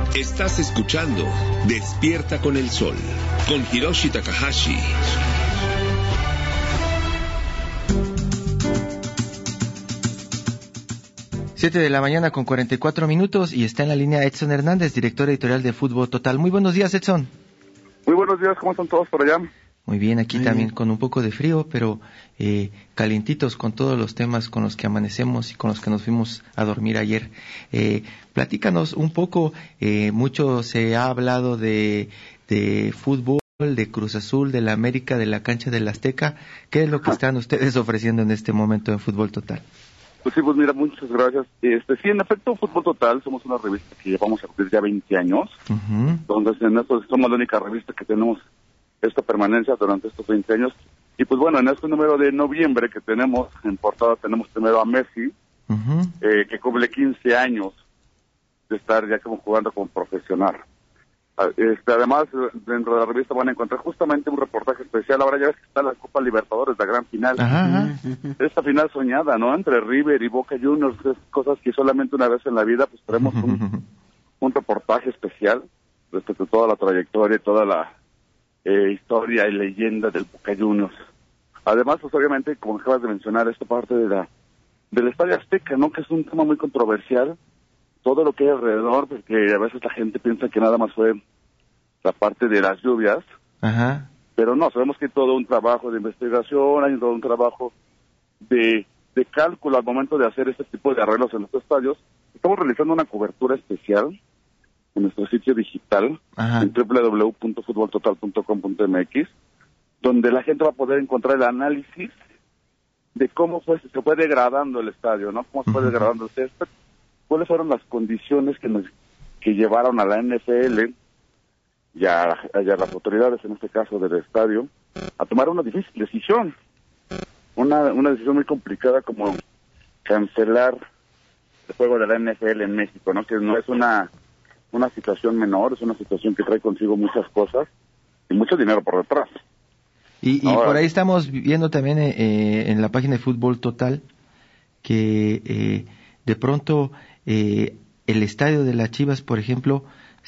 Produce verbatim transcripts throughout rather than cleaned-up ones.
Estás escuchando Despierta con el Sol, con Hiroshi Takahashi. Siete de la mañana con cuarenta y cuatro minutos y está en la línea Edson Hernández, director editorial de Fútbol Total. Muy buenos días, Edson. Muy buenos días, ¿cómo están todos por allá? Muy bien, aquí Muy también bien. Con un poco de frío, pero eh, calientitos con todos los temas con los que amanecemos y con los que nos fuimos a dormir ayer. Eh, platícanos un poco, eh, mucho se ha hablado de, de fútbol, de Cruz Azul, de la América, de la cancha del Azteca. ¿Qué es lo que están ustedes ofreciendo en este momento en Fútbol Total? Pues sí, pues mira, muchas gracias. Este, sí, en efecto, Fútbol Total somos una revista que llevamos a cumplir ya veinte años. Uh-huh. Entonces, en esto somos la única revista que tenemos esta permanencia durante estos veinte años. Y pues bueno, en este número de noviembre que tenemos en portada tenemos primero a Messi, uh-huh. eh, que cumple quince años de estar ya como jugando como profesional. Este, además, dentro de la revista van a encontrar justamente un reportaje especial. Ahora ya ves que está la Copa Libertadores, la gran final. Ajá. Esta final soñada, ¿no? Entre River y Boca Juniors, cosas que solamente una vez en la vida, pues tenemos un, un reportaje especial respecto a toda la trayectoria y toda la eh, historia y leyenda del Boca Juniors. Además, pues obviamente, como acabas de mencionar, esta parte de la del Estadio Azteca, ¿no? Que es un tema muy controversial. Todo lo que hay alrededor, porque a veces la gente piensa que nada más fue la parte de las lluvias. Ajá. Pero no, sabemos que hay todo un trabajo de investigación, hay todo un trabajo de, de cálculo al momento de hacer este tipo de arreglos en los estadios. Estamos realizando una cobertura especial en nuestro sitio digital, Ajá. en doble u doble u doble u punto fútbol total punto com punto m x, donde la gente va a poder encontrar el análisis de cómo fue, se fue degradando el estadio, ¿no? Cómo se fue uh-huh. degradando el césped, cuáles fueron las condiciones que nos que llevaron a la N F L y a, a las autoridades, en este caso del estadio, a tomar una difícil decisión, una una decisión muy complicada como cancelar el juego de la N F L en México, ¿no? Que no es una una situación menor, es una situación que trae consigo muchas cosas y mucho dinero por detrás. Y, y por ahí estamos viendo también eh, en la página de Fútbol Total que eh, de pronto eh, el estadio de las Chivas, por ejemplo,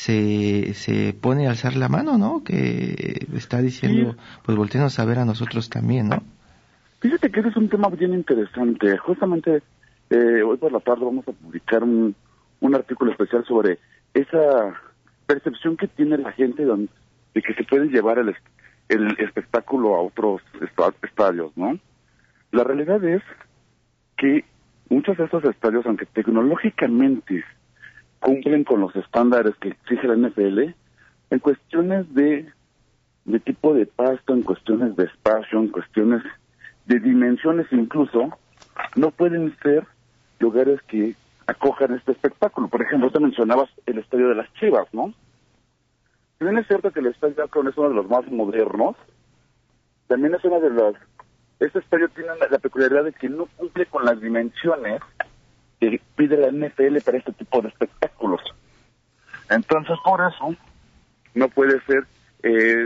se se pone a alzar la mano, ¿no? Que está diciendo, sí. Pues volteemos a ver a nosotros también, ¿no? Fíjate que ese es un tema bien interesante. Justamente eh, hoy por la tarde vamos a publicar un, un artículo especial sobre esa percepción que tiene la gente de, de que se puede llevar el, el espectáculo a otros estadios, ¿no? La realidad es que muchos de estos estadios, aunque tecnológicamente cumplen con los estándares que exige la N F L, en cuestiones de, de tipo de pasto, en cuestiones de espacio, en cuestiones de dimensiones incluso, no pueden ser lugares que acojan este espectáculo. Por ejemplo, te mencionabas el estadio de las Chivas, ¿no? Si bien es cierto que el estadio Akron es uno de los más modernos, también es una de las... Este estadio tiene la peculiaridad de que no cumple con las dimensiones que pide la N F L para este tipo de espectáculos. Entonces, por eso, no puede ser eh,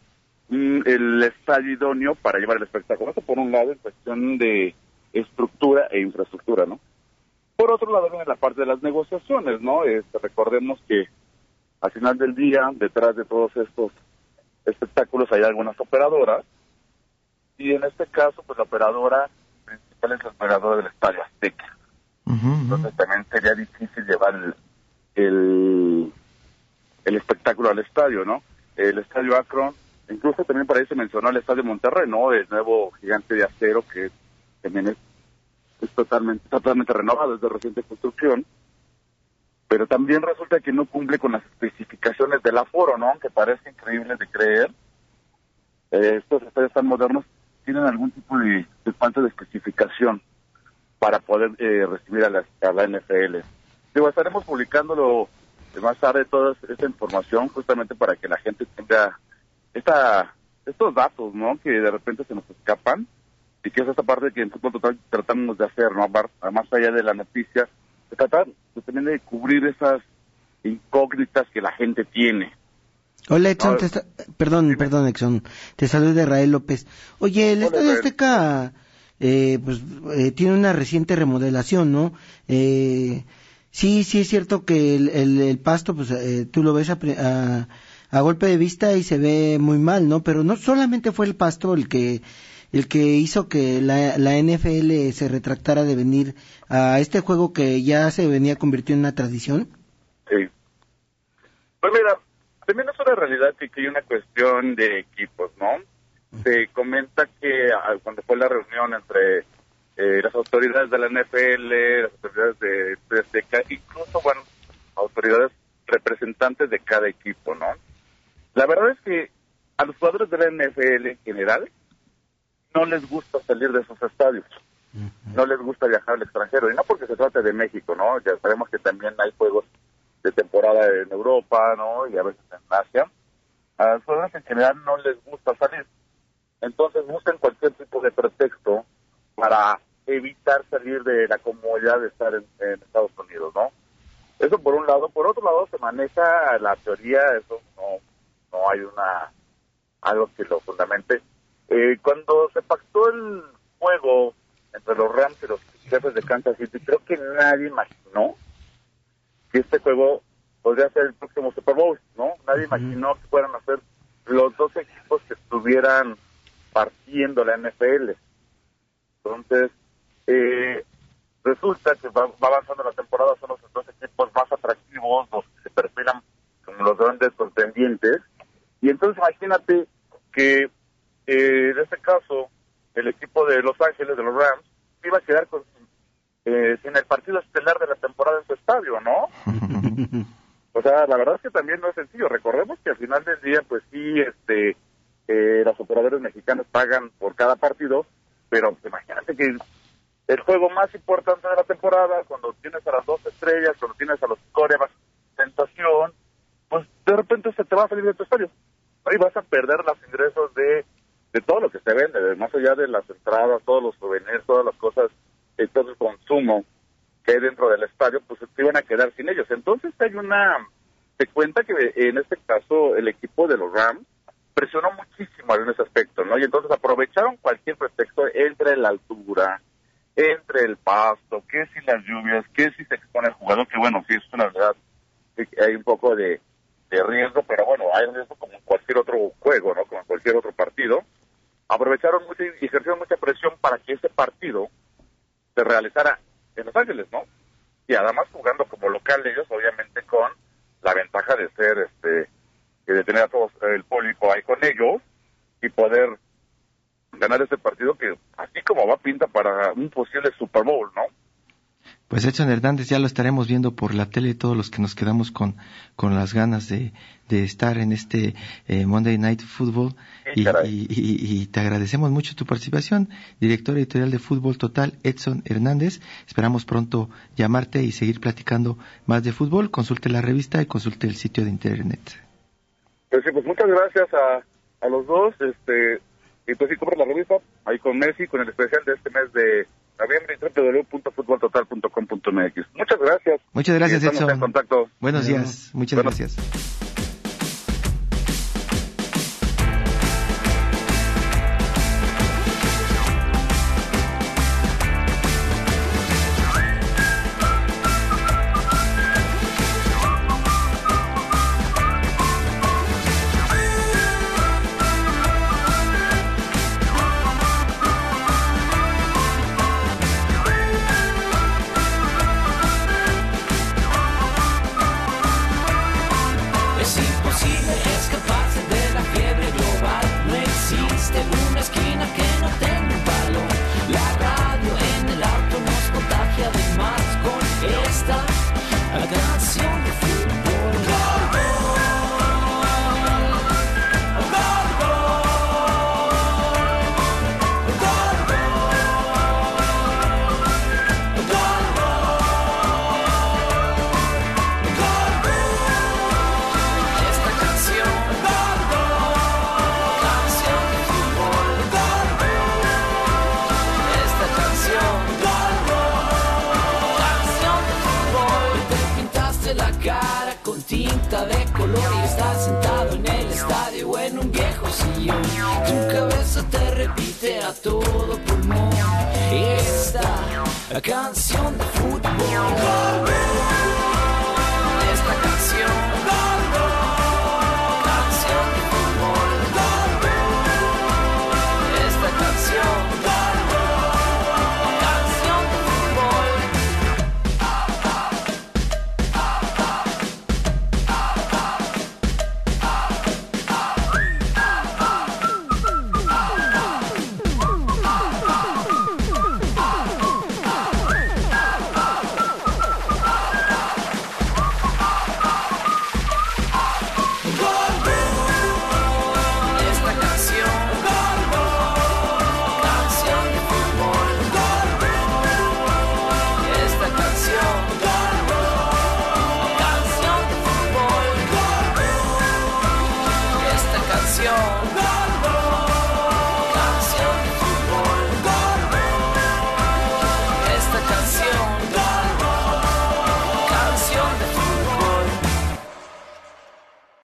el estadio idóneo para llevar el espectáculo. Eso por un lado, en cuestión de estructura e infraestructura, ¿no? Por otro lado, viene la parte de las negociaciones, ¿no? Este, recordemos que al final del día, detrás de todos estos espectáculos hay algunas operadoras, y en este caso, pues la operadora principal es la operadora del Estadio Azteca. Uh-huh. Entonces también sería difícil llevar el, el, el espectáculo al estadio, ¿no? El Estadio Akron, incluso también para ahí se mencionó el Estadio Monterrey, ¿no? El nuevo gigante de acero que también es, es totalmente, totalmente renovado, es de reciente construcción, pero también resulta que no cumple con las especificaciones del aforo, ¿no? Aunque parece increíble de creer, eh, estos estadios tan modernos tienen algún tipo de, de falta de especificación para poder eh, recibir a la, a la N F L. Digo, estaremos publicándolo más tarde toda esta información justamente para que la gente tenga esta, estos datos, ¿no? Que de repente se nos escapan y que es esta parte que en Fútbol Total tratamos de hacer, ¿no? Más allá de la noticia, de tratar pues, también de cubrir esas incógnitas que la gente tiene. Hola, Edson, no, te está... perdón, dime. perdón, Edson, te saluda Israel López. Oye, el Hola, Estadio Azteca, eh, pues, eh, tiene una reciente remodelación, ¿no? Eh, Sí, sí es cierto que el, el, el pasto, pues eh, tú lo ves a, a, a golpe de vista y se ve muy mal, ¿no? Pero no solamente fue el pasto el que el que hizo que la, la N F L se retractara de venir a este juego que ya se venía convirtiendo en una tradición. Sí. Pues mira, también es una realidad que hay una cuestión de equipos, ¿no? Se comenta que ah, cuando fue la reunión entre eh, las autoridades de la N F L, las autoridades de, de, de, de incluso, bueno, autoridades representantes de cada equipo, ¿no? La verdad es que a los jugadores de la N F L en general no les gusta salir de sus estadios, uh-huh. no les gusta viajar al extranjero, y no porque se trate de México, ¿no? Ya sabemos que también hay juegos de temporada en Europa, ¿no? Y a veces en Asia. A los jugadores en general no les gusta salir. Entonces buscan cualquier tipo de pretexto para evitar salir de la comodidad de estar en, en Estados Unidos, ¿no? Eso por un lado. Por otro lado se maneja la teoría, eso no, no hay una algo que lo fundamente. Eh, cuando se pactó el juego entre los Rams y los Jefes de Kansas City, creo que nadie imaginó que este juego podría ser el próximo Super Bowl, ¿no? Nadie uh-huh. imaginó que fueran a ser los dos equipos que estuvieran partiendo la N F L. Entonces, eh, resulta que va, va avanzando la temporada, son los dos equipos más atractivos, los que se perfilan como los grandes contendientes, y entonces imagínate que eh, en este caso el equipo de Los Ángeles, de los Rams, iba a quedar con, eh, sin el partido estelar de la temporada en su estadio, ¿no? O sea, la verdad es que también no es sencillo. Recordemos que al final del día, pues sí, este, eh, los operadores mexicanos pagan por cada partido, pero pues, imagínate que el juego más importante de la temporada, cuando tienes a las dos estrellas, cuando tienes a los corebacks, tentación, pues de repente se te va a salir de tu estadio. Y vas a perder los ingresos de, de todo lo que se vende, más allá de las entradas, todos los souvenirs, todas las cosas, eh, todo el consumo que hay dentro del estadio, pues se iban a quedar sin ellos. Entonces hay una, se cuenta que en este caso el equipo de los Rams presionó muchísimo en ese aspecto, ¿no? Y entonces aprovecharon cualquier pretexto entre la altura, entre el pasto, que si las lluvias, que si se expone el jugador, que bueno, sí es una verdad, hay un poco de, de riesgo, pero bueno, hay riesgo como en cualquier otro juego, ¿no? Como en cualquier otro partido. Aprovecharon mucho y ejercieron mucha presión para que ese partido se realizara en Los Ángeles, ¿no? Y además jugando como local ellos, obviamente con la ventaja de ser, este, de tener a todo el público ahí con ellos y poder ganar ese partido que así como va pinta para un posible Super Bowl, ¿no? Pues Edson Hernández, ya lo estaremos viendo por la tele, todos los que nos quedamos con, con las ganas de, de estar en este eh, Monday Night Football. Sí, y, y, y, y te agradecemos mucho tu participación, director editorial de Fútbol Total, Edson Hernández. Esperamos pronto llamarte y seguir platicando más de fútbol. Consulte la revista y consulte el sitio de internet. Pues sí, pues muchas gracias a, a los dos. Este, y pues sí, compra la revista ahí con Messi, con el especial de este mes de noviembre y doble u doble u doble u punto fútbol total punto com punto m x. Muchas gracias. Muchas gracias, Edson. Estamos en contacto. Buenos días. Muchas bueno. gracias. la canción de fútbol.